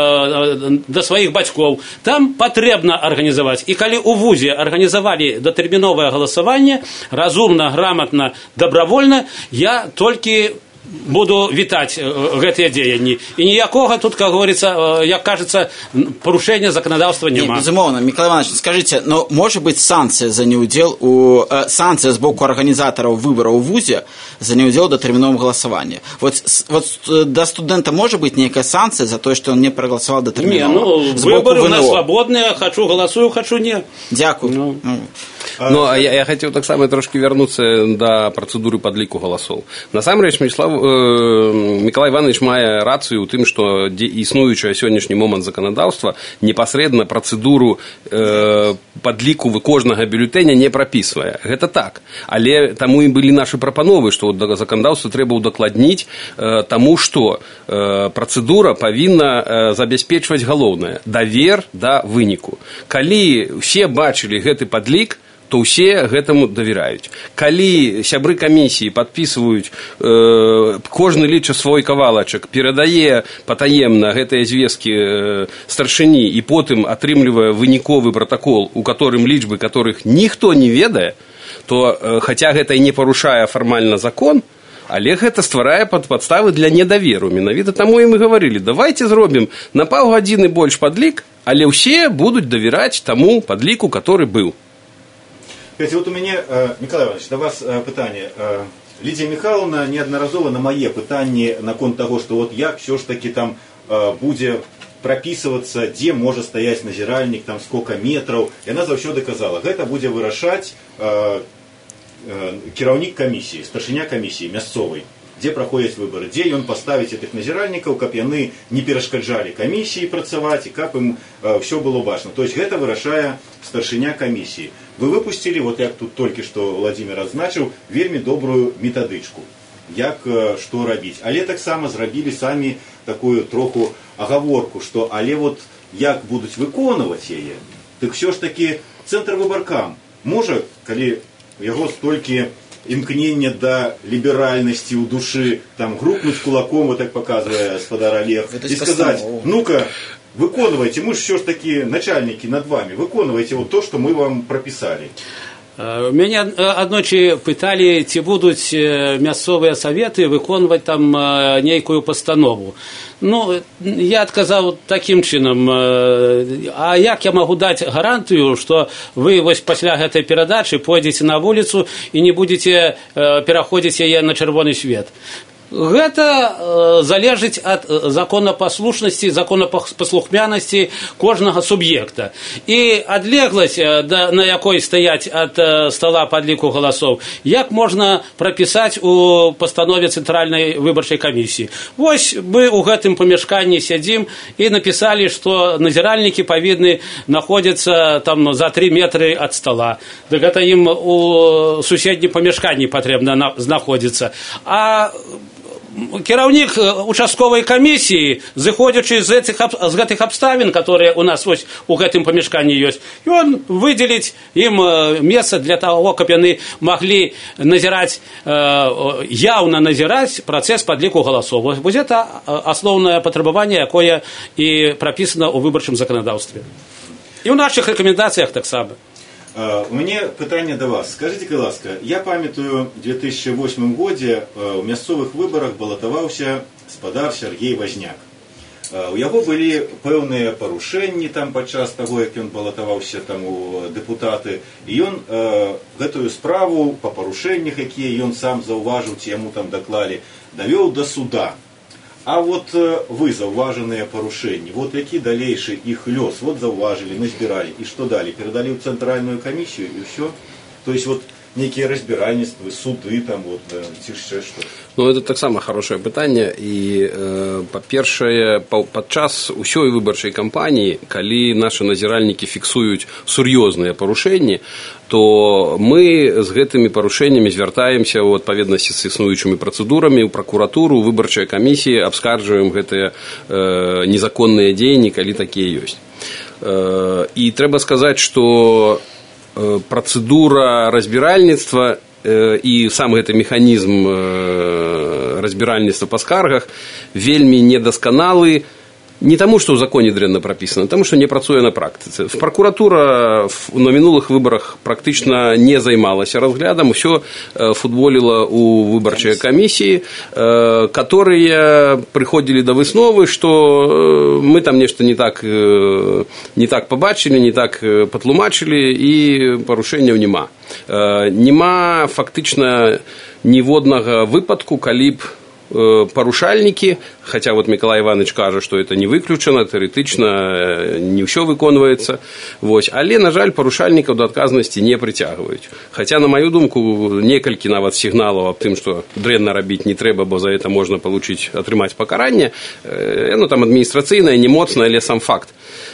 до своих бацькоў. Там патрэбна арганізаваць. І калі ў вузе арганізавалі датэрміновае галасаванне, разумна, грамотна, добровольна, я толькі буду вітаць гэтыя дзеянні. І ніякога тут, как говорится, як кажется, парушэння законодаўства няма. Безумоўна, Миколай Иванович, скажите, но может быть санкция за неудел у э, санкция з боку организаторов выбораў у вузе за неудел датэрміновым галасаванні? Вот, вот до студента может быть некая санкция за то, что он не проголосовал датэрмінова? Не, ну, выборы у нас свободные, хочу голосую, хочу не. Дякую. Ну. Ну. Ну, а я, я хотел так само трошки вернуться до процедуры подліку голосов. Насамрэч, Мячеслав, э, Миколай Иванович мае рацыю ў тым, што існуючае сённяшні момант заканадаўства непасрэдна працэдуру э, падліку кожнага бюлетэня не прапісвае. Гэта так. Але таму і былі нашы прапановы, што да заканадаўства трэба ўдакладніць э, таму, што э, працэдура павінна э, забяспечваць галоўнае давер да выніку. Калі ўсе бачылі гэты падлік, то ўсе гэтаму давераюць. Калі сябры камісіі падпісваюць, э, кожны ліча свой кавалачак, перадае патаемна гэтыя звесткі э, старшыні і потым атрымлівае выніковы пратакол, у которым лічбы которых ніхто не ведае, то э, хаця гэта і не парушае фармальна закон, але гэта стварае пад падставы для недаверу. Менавіта таму і мы гаварылі, давайте зробім на паўгадзіны больш падлік, але ўсе будуць давераць таму падліку, который быў. Вот у меня, Миколай Иванович, до вас питання. Лідія Михайловна неодноразово на моє питання наконт того, що от як все ж таки там буде прописываться, где может стоять назиральник, там сколько метров. И она завсёды казала, гэта будет вырашать кіраўнік камісіі, старшыня камісіі мясцовай, дзе праходзяць выбары, дзе ён паставіць гэтых назіральнікаў, каб яны не перашкаджалі камісіі працаваць і каб ім ўсё было бачна. То есть гэта вырашае старшыня камісіі. Вы выпусцілі, вот як тут толькі што Владимир адзначыў, вельмі добрую метадычку, як што рабіць. Але таксама зрабілі самі такую троху агаворку, што але вот як будуць выконваць яе, так все ж таки цэнтр выбаркам можа, калі яго столькі імкнення да ліберальнасці ў душы, там грукнуць кулаком, вот так показвае спадар Олег, і сказаць, ну-ка, выконвайце, мы ж все ж таки начальники над вами, выконвайце вот то, что мы вам прописали. Меня аднойчы пыталі, ці будуць мясцовыя саветы выконваць там нейкую пастанову. Ну, я адказаў такім чынам, а як я магу даць гарантыю, што вы вось пасля гэтай перадачы пойдзеце на вуліцу і не будзеце пераходзіць яе на чырвоны свет. Гэта залежыць ад законапаслушнасці, законапаслухмянасці кожнага суб'екта. І адлегласць, на якой стаяць ад стола падліку галасоў, як можна прапісаць у пастанове Цэнтральнай выбарчай камісіі. Вось мы ў гэтым памяшканні сядзім і напісалі, што назіральнікі павінны знаходзіцца там за тры метры ад стола. Дык гэта ім у суседнім памяшканні патрэбна знаходзіцца. А кіраўнік участковай камісіі, зыходзячы з гэтых, з гэтых абставін, которые у нас вось у гэтым памяшканні ёсць, ён выдзеліць ім месца для таго, каб яны маглі назіраць, яўна назіраць працэс падліку галасоў. Вось гэта асноўнае патрабаванне, якое і прапісана ў выбарчым заканадаўстве. І ў нашых рэкамендацыях таксама. У мяне пытанне да вас. Скажите, ласка, я памятаю, у две тысячи восьмым годзе ў мясцовых выбарах балатаваўся спадар Сергей Возняк. У яго былі пэўныя парушэнні там падчас таго, як ён балатаваўся там у дэпутаты, і ён э, гэтую справу па парушэннях, якія ён сам заўважыў, ці яму там даклалі, давёў да суда. А вот вы заўважаныя парушэнні, вот які далейшы іх лёс, вот заўважылі, назбіралі, і што далі? Перадалі ў цэнтральную камісію, і ўсё? То есть вот некие разбирательства, суды там, вот, ці яшчэ што? Ну, это таксама хорошее пытанне, і, э, па-першае, падчас усёй выбарчай кампаніі, калі нашы назіральнікі фіксуюць сур'ёзныя парушэнні, то мы з гэтымі парушэннямі звяртаемся ў адпаведнасці з існуючымі працэдурамі ў пракуратуру, выбарчыя камісіі, абскарджваем гэтыя э, незаконныя дзеянні, калі такія ёсць. Э, і трэба сказаць, што э, працэдура разбіральніцтва э, і сам гэты механізм э, разбіральніцтва па скаргах вельмі недасканалы. Не тому, что в законе дрэнна прописано, а тому, что не працуе на практице. Прокуратура на минулых выборах практично не займалася разглядом, все футболила у выборчей комиссии, которые приходили до высновы, что мы там нечто не так, не так побачили, не так потлумачили, и порушення нема. Нема фактично ніводнага выпадку, калі б парушальнікі, хаця вот Миколай Иванович кажа, што это не выключана, тэарэтычна не ўсё выконваецца, вось, але, на жаль, парушальнікаў да адказнасці не прыцягваюць. Хаця, на маю думку, некалькі нават сігналаў аб тым, што дрэнна рабіць не трэба, бо за это можна получыць, атрымаць пакаранне, ну, там адміністрацыйнае, не моцнае, але сам факт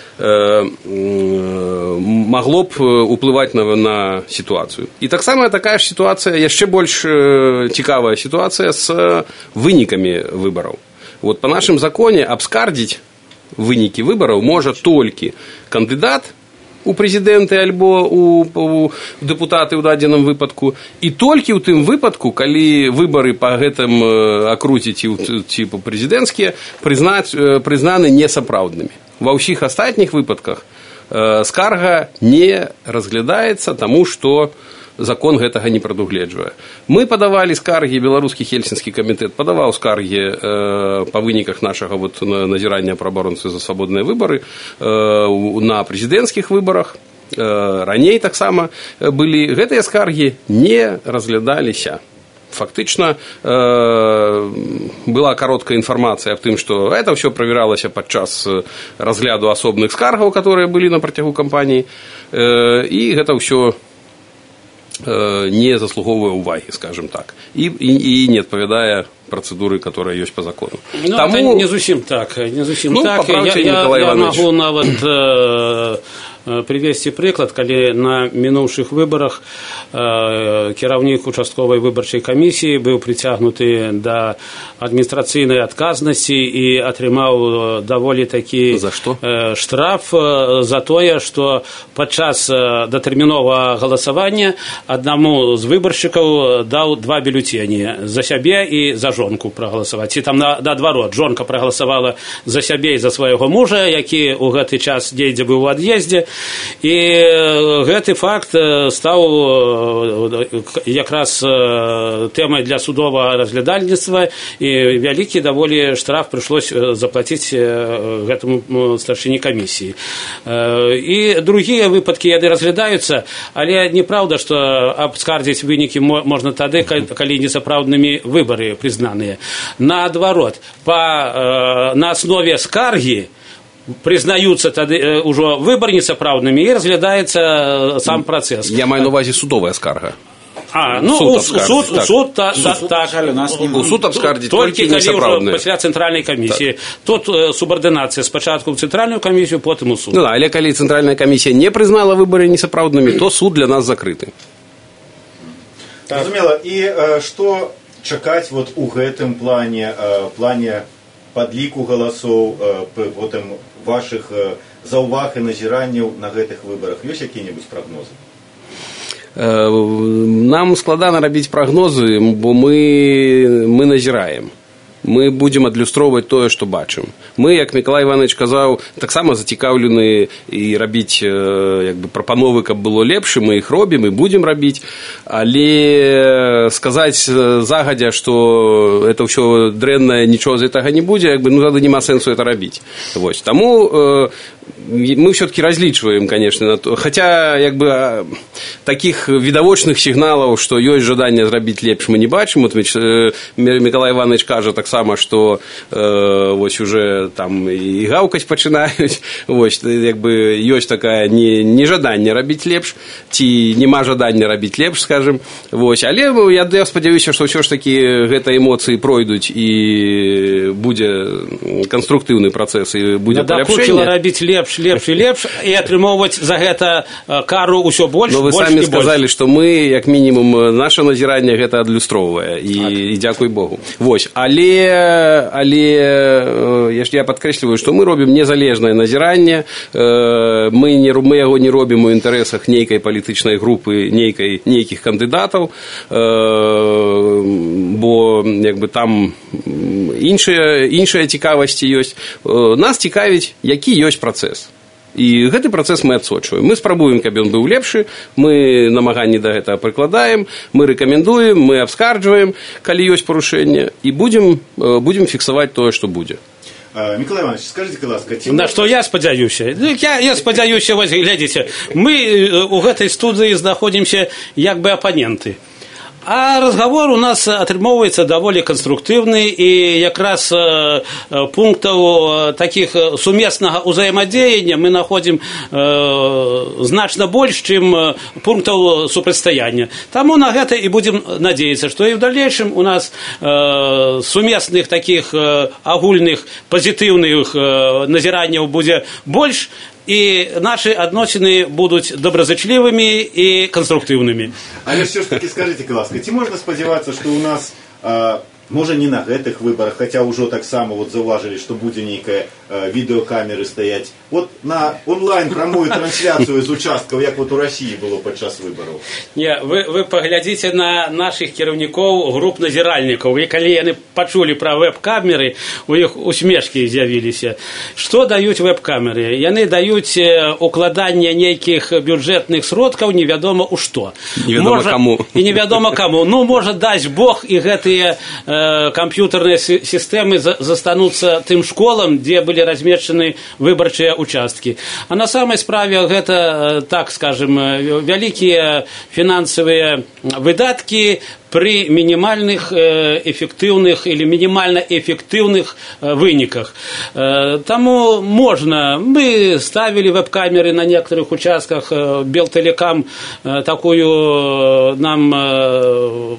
магло б уплываць на, на сітуацыю. І таксама такая ж сітуацыя, яшчэ больш цікавая сітуацыя з вынікамі выбараў. Вот по нашым законе абскардзіць вынікі выбараў можа толькі кандыдат у прэзідэнты альбо у, у дэпутаты ў дадзеным выпадку, і толькі ў тым выпадку, калі выбары па гэтым акруце ці, ці па прэзідэнцкія прызнаны несапраўднымі. Ва ўсіх астатніх выпадках э, скарга не разглядаецца, таму што закон гэтага не прадугледжвае. Мы падавалі скаргі, беларускі хельсінскі камітэт падаваў скаргі э, па выніках нашага вот, назірання праабаронцы за свабодныя выбары э, на прэзідэнцкіх выбарах. Э, раней таксама былі гэтыя скаргі не разглядаліся. Фактычна э, была кароткая інфармацыя аб тым, што это ўсё правяралася падчас разгляду асобных скаргаў, которые былі на працягу кампаніі, э, і гэта ўсё не заслуговуе ўвагі, скажем так, і, і, і не адпавядае працэдуры, которая ёсць по закону. Ну, Таму... это не зусім так, не зусім ну, так. Я, я, я могу нават э, привесці прыклад, калі на мінуўшых выбарах э, кіраўнік участковай выбарчай камісіі быў прыцягнуты да адміністрацыйнай адказнасці і атрымаў даволі такі за што? Э, штраф э, за тое, што падчас э, датэрміновага галасавання аднаму з выбаршчыкаў даў два бюллетені за сябе і за жонку прагаласаваць. Ці там наадварот, жонка прагаласавала за сябе і за свайго мужа, які ў гэты час недзе быў у ад'ездзе. І гэты факт стаў якраз тэмай для судовага разглядальніцтва, і вялікі даволі штраф прыйшлось заплаціць гэтаму старшыні камісіі. І другія выпадкі яны разглядаюцца, але неправда, што абскардзіць вынікі можна тады, калі несапраўднымі выбары прызнаныя. Наадварот, па, на аснове скаргі признаются тогда э, уже выборы несапраўднымі и разглядается сам процесс. Я маю на увазі судовая скарга. А, ну, суд, у, суд, так. суд, та, суд, та, суд, так. у нас не у суд абскардзіць толькі толькі несапраўдныя. Пасля цэнтральнай камісіі. Так. Тут э, субардынацыя спачатку ў цэнтральную камісію, потым у суд. Ну, да, але калі цэнтральная камісія не прызнала выборы несапраўднымі, то суд для нас закрыты. Зразумела. І э, што чакаць вот у гэтым плане, э, плане падліку галасоў, э, потым ваших э, заўваг і назіранняў на гэтых выбарах? Ёсць якія-небудзь прагнозы? Э, нам складана рабіць прагнозы, бо мы, мы назіраем. Мы будзем адлюстроўваць тое, што бачым. Мы, як Мікалай Іванович казаў, таксама зацікаўлены і рабіць як бы, прапановы, каб было лепш, мы іх робім і будзем рабіць, але сказаць загадзя, што это ўсё дрэннае, нічого з гэтага не будзе, як бы, ну, тады няма сэнсу это рабіць. Вось. Таму э, мы ўсё-таки разлічваем, конечно, на то. Хаця, як бы, такіх відавочных сігналаў, што ёсць жаданне зрабіць лепш, мы не бачым. Вот Мікалай Іванович кажа так само, што э, вось уже там і гаўкаць пачынаюць, вось, як бы ёсць такая не, не жаданне рабіць лепш, ці нема жадання рабіць лепш, скажем, вось, але я, я спадзяюся, што ўсё ж такі гэта эмоцыі пройдуць і будзе канструктыўны працэс і будзе паляпшэнне. Надакучыла рабіць лепш, лепш і лепш і атрымоўваць за гэта кару ўсё больш, но вы больш самі і сказалі, больш. што мы, як мінімум, наша назіранне гэта адлюстроўвае і, і дзякуй Богу. Вось, але але я, я падкрэсліваю, што мы робім незалежнае назіранне, мы, не, мы яго не робім у інтарэсах нейкай палітычнай групы, нейкай, нейкіх кандыдатаў, бо як бы, там іншая, іншая цікавасці ёсць. Нас цікавіць, які ёсць працэс. І гэты працэс мы адсочваем. Мы спрабуем, каб ён быў лепшы, мы намаганні да гэтага прыкладаем, мы рэкамендуем, мы абскарджваем, калі ёсць парушэнне, і будзем, будзем фіксаваць тое, што будзе. Миколай Иванович, скажите, ласка, ці... На што я спадзяюся? Я, я спадзяюся, вось, глядзіце, мы у гэтай студыі знаходзімся як бы апаненты. А разговор у нас атрымоўваецца даволі канструктыўны, і якраз э, пунктаў таких сумеснага ўзаемадзеяння мы находзім э, значна больш, чым пунктаў супрацьстаяння. Таму на гэта і будзем надеяцца, што і ў далейшым у нас э, сумесных таких э, агульных пазітыўных э, назіранняў будзе больш, и наши адносіны будуць добразычлівымі і канструктыўнымі. Але все ж таки скажите, ласка, ці можна спадзявацца, што у нас а, можа не на гэтых выбарах, хаця ўжо таксама вот заўважылі, што будзе нейкая а, відэокамеры стаяць, вот на онлайн прамую трансляцыю з участкаў, як вот у России было падчас выбараў. Не, вы, вы паглядзіце на наших кіраўнікоў груп назіральнікаў, і калі яны пачулі пра веб-камеры, у іх усмешкі з'явіліся. Што даюць веб-камеры? Яны даюць укладанне нейкіх бюджэтных сродкаў невядома ў што. Невядома можа, каму. І невядома каму. Ну, можа, даць Бог, і гэтыя э, камп'ютарныя сістэмы застануцца тым школам, дзе былі дзе размешчаны выбарчыя участкі. А на самай справе гэта, так скажем, вялікія фінансавыя выдаткі при минимальных эффективных или минимально эффективных выніках. Тому можно, мы ставили веб-камеры на некоторых участках, Белтелекам такую нам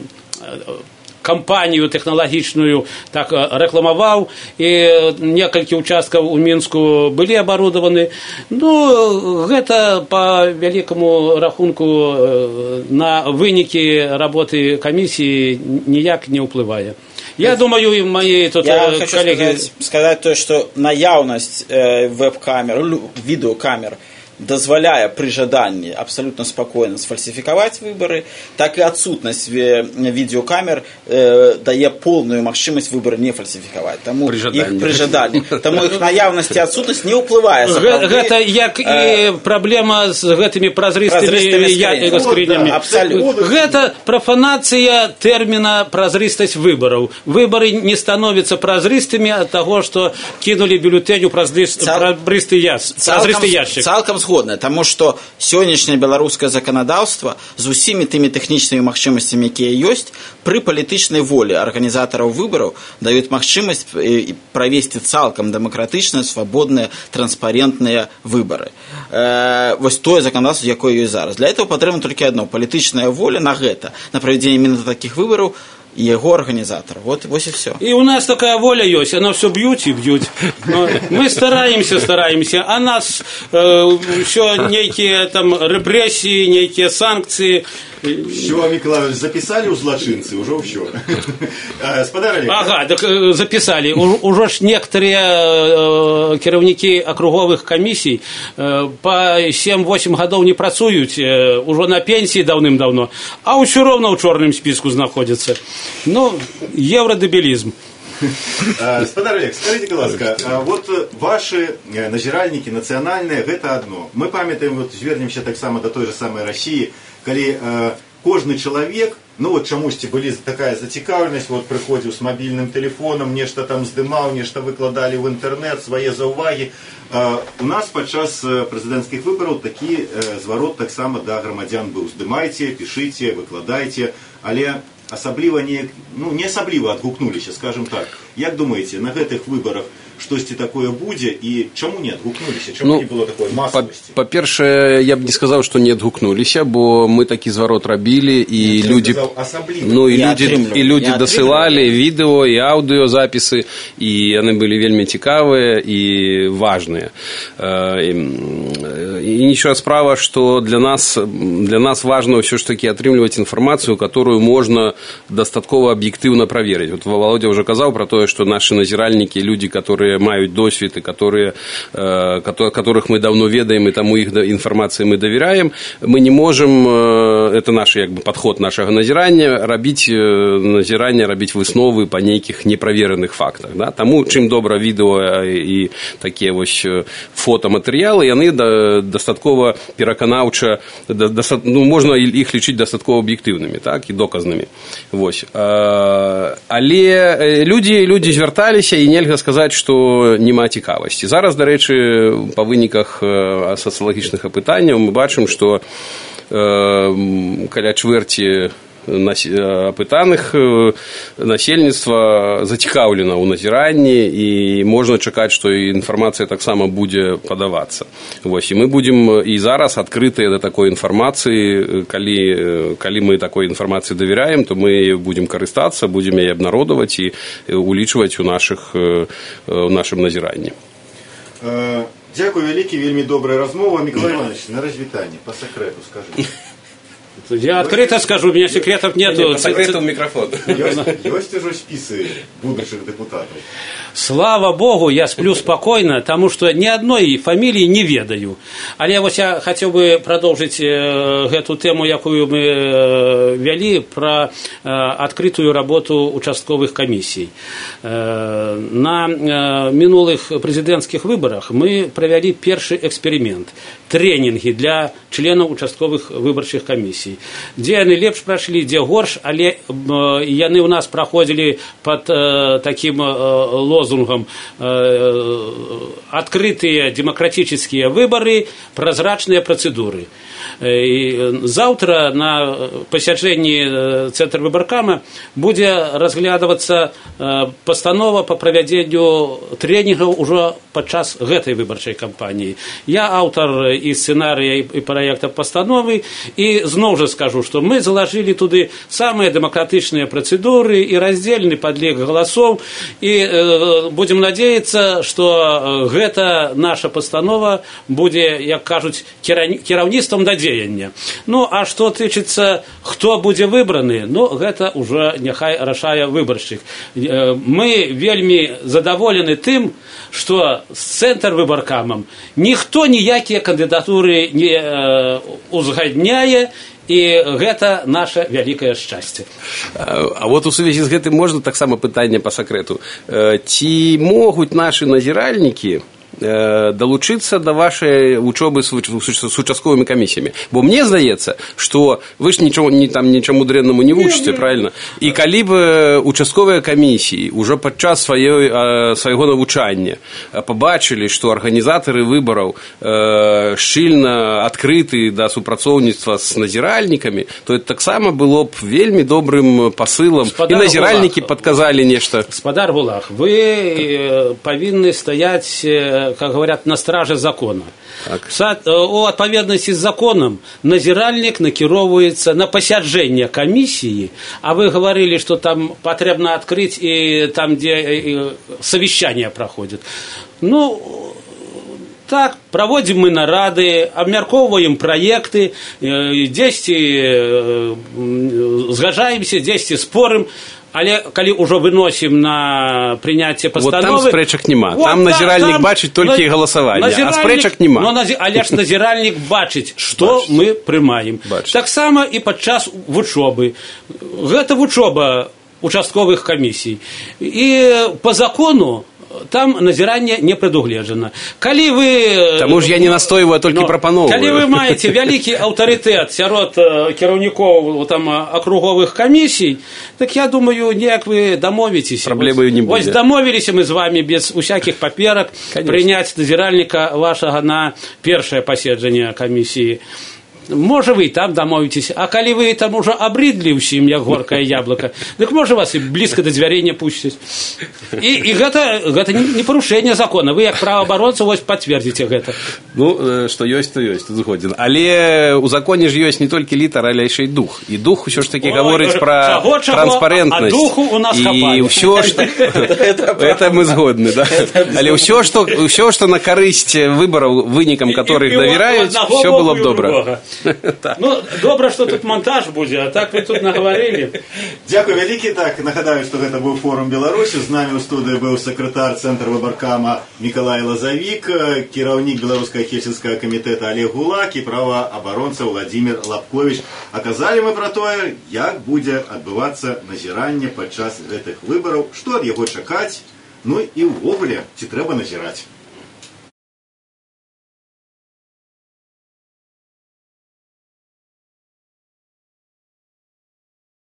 кампанию технологичную так рекламовал, и несколько участков у Минску были оборудованы. Ну, это по великому рахунку на выніки работы комиссии никак не уплывая. Я думаю, и мои тут Я коллеги... хочу сказать, сказать то, что наявность э, веб-камер, видеокамер дозволяе при жаданні абсолютно спокойно сфальсификовать выборы, так и отсутность видеокамер э, дае полную магчымасць выборы не фальсификовать. Тому при жаданні. Их, при жаданні. Тому их наявность и отсутность не уплывае. Это як и проблема с этими прозрыстыми скринями. Это профанация термина прозрыстость выборов. Выборы не становятся прозрыстыми от того, что кинули бюллетень прозрыстый ящик. Цалкам згодна, тому што сённяшняе беларускае заканадаўства з усімі тымі тэхнічнымі магчымасцямі, якія ёсць, пры палітычнай волі арганізатараў выбараў даюць магчымасць правесці цалкам дэмакратычныя, свабодныя, транспарентныя выбары. Э, вось тое заканадаўства, якое ёсць зараз. Для этого патрэбна толькі адно палітычная воля на гэта, на правядзенне именно такіх выбараў и его организатор. Вот, вот и все. И у нас такая воля есть, она все бьют и бьют. Но мы стараемся, стараемся, а нас э, все некие там репрессии, некие санкции. Що, Миколаевич, записали у злочинцы? Уже все. Ага, так записали. Уже ж некоторые э, кіраўнікі округовых комиссий э, по семь-восемь годов не працуют, э, уже на пенсии давным-давно, а все равно в черном списку находятся. Ну, евродебилизм. Спадар Олег, скажите, ласка, вот ваши назиральники национальные, это одно. Мы памятаем, вот звернемся так само до той же самой России, калі кожны чалавек, ну вот чамусьці былі такая зацікаўленасць, вот прыходзіў з мабільным тэлефонам, нешта там здымаў, нешта выкладалі ў інтэрнэт, свае заўвагі. У нас падчас прэзідэнцкіх выбараў такі зварот таксама да грамадзян быў. Здымайце, пішыце, выкладайце, але асабліва не, ну, не асабліва адгукнуліся, скажем так. Як думаеце, на гэтых выбарах штосьці такое будзе, і чаму не адгукнуліся? Чаму ну, не было такой масавасці? Па-першае, я б не сказаў, што не адгукнуліся, бо мы такі зварот рабілі, і я людзі, ну, і людзі, і людзі дасылалі відэо і аўдыёзапісы, і яны былі вельмі цікавыя і важныя. І нічога справа, што для нас, для нас важно ўсё ж такі атрымліваць інфармацыю, которую можна дастаткова аб'ектыўна праверыць. Вот Володя уже казаў про то, что наши назиральники, люди, которые маюць досвід, и которые, э, которых мы давно ведаем, и тому их информации мы доверяем, мы не можем, э, это наш як бы, подход нашего назирания, рабіць э, назирание, рабіць высновы по нейкіх непроверенных фактах. Да? Тому, чым добра відео и такие вось фотоматериалы, яны да, дастаткова пераканаўча, да, даста, ну, можно их лічыць дастаткова аб'ектыўнымі, так, и доказнымі. Вось. Э, але люди, люди звярталіся, і нельга сказаць, што няма цікавасці. Зараз, дарэчы, па выніках сацыялагічных апытанняў мы бачым, што э, каля чвэрці апытаных насельніцтва зацікаўлена ў назіранні, і можна чакаць, што інфармацыя таксама будзе падавацца. Вось, і мы будзем і зараз адкрытыя да такой інфармацыі. Калі, калі мы такой інфармацыі давяряем, то мы будзем карыстацца, будзем яе абнародаваць і улічваць у нашых, у нашым назіранні. Дзякуй вялікі, вельмі добрая размова. Миколай Иванович, на развітанне, по сакрэту скажите. Я открыто скажу, у меня секретов нету. По секрету микрофон. Есть уже списы будущих депутатов? Слава Богу, я сплю спокойно, потому что ни одной фамилии не ведаю. Але вот я хотел бы продолжить эту тему, якую мы вели, про открытую работу участковых комиссий. На минулых президентских выборах мы провели первый эксперимент. Тренинги для членов участковых выборчих комиссий. камісій. Дзе яны лепш прайшлі, дзе горш, але яны ў нас праходзілі пад такім лозунгам «Открытые демократические выборы, прозрачные процедуры». Завтра на пасяджэнні Цэнтра выбаркама будзе разглядывацца пастанова па правядзенню трэнінгаў ужо падчас гэтай выбарчай кампаніі. Я аўтар і сцэнарыя, і праекта пастановы, і зноў жа скажу, што мы залажылі туды самыя дэмакратычныя працэдуры і раздзельны падлік галасоў, і будзем надеяцца, што гэта наша пастанова будзе, як кажуць, кіраўніцтвам да дзеяння. Ну, а што тычыцца, хто будзе выбраны, ну, гэта ўжо няхай рашае выбаршчык. Мы вельмі задаволены тым, што з Цэнтр выбаркамам ніхто ніякія кандыдатуры не узгадняе, і гэта наша вялікае шчасце. А вот у сувязі з гэтым можна таксама пытанне па сакрэту. Ці могуць нашы назіральнікі долучиться до вашей учебы с участковыми комиссиями? Бо мне здаецца, что вы ж ничего, ни, там, ничему дрэннаму не вучыце, правильно? И калі бы участковыя комиссии уже падчас сваёй, свайго навучання побачили, что организаторы выборов э, шчыльна открыты до супрацоўніцтва с назиральниками, то это таксама было б вельмі добрым посылом. И назиральники подказали нечто. Господар Гулах, вы повинны стоять, как говорят, на страже закона. У адпаведнасці з законам назіральнік накіроўваецца на пасяджэнне камісіі, а вы говорили, что там патрэбна адкрыць и там, где совещания проходят. Ну, так, проводим мы нарады, абмяркоўваем праекты, дзесьці згаджаемся, дзесьці спорым. Але калі ўжо выносім на прыняцце пастановы... Вот там спрэчак нема. Вот, там назіральнік бачыць толькі галасаванне, а спрэчак нема. Но, але ж назіральнік бачыць, што мы прымаем. Таксама і падчас вучобы. Гэта вучоба участковых камісій. І по закону там назірання не прадугледжана. Калі вы... Таму ж я не настойваю, а толькі no, прапановваю. Калі вы маеце вялікі аўтарытэт сярод кіраўнікоў там акруговых камісій, так я думаю, неяк вы дамовіцеся. Праблемы не будзе. Вось дамовіліся мы з вами без усякіх паперак прыняць назіральніка вашага на першае паседжанне камісіі. Можа вы там дамовіцеся, а калі вы там уже абрыдлі ўсім, як горкае яблыка, дык можа вас і блізка да дзвярэй не пусціць. І, і гэта, гэта не парушэнне закона. Вы як праваабаронца вось пацвердзіце гэта. Ну, што ёсць, то ёсць, тут згодзін. Але ў законе ж ёсць не толькі літар, але яшчэ і дух. І дух усё ж таки гаворыць пра транспарентнасць. А духу у нас хапае. І ўсё, што... Это мы згодны, да? Але ўсё, што на карысць выбараў, вынікам которых давяраюць, усё было б добра. Ну, добра, што тут монтаж будзе, а так вы тут наговорили. Дякую вялікі. Так, нагадаю, што гэта быў форум Беларусі. З намі ў студыі быў сакратар Цэнтра выбаркама Мікалай Лазавік, кіраўнік Беларускага хельсінскага камітэта Олег Гулак і праваабаронца Владзімір Лапковіч. Аказалі мы пра тое, як будзе адбывацца назіранне падчас гэтых выбараў, што ад яго чакаць, ну і ўвогуле, ці трэба назіраць.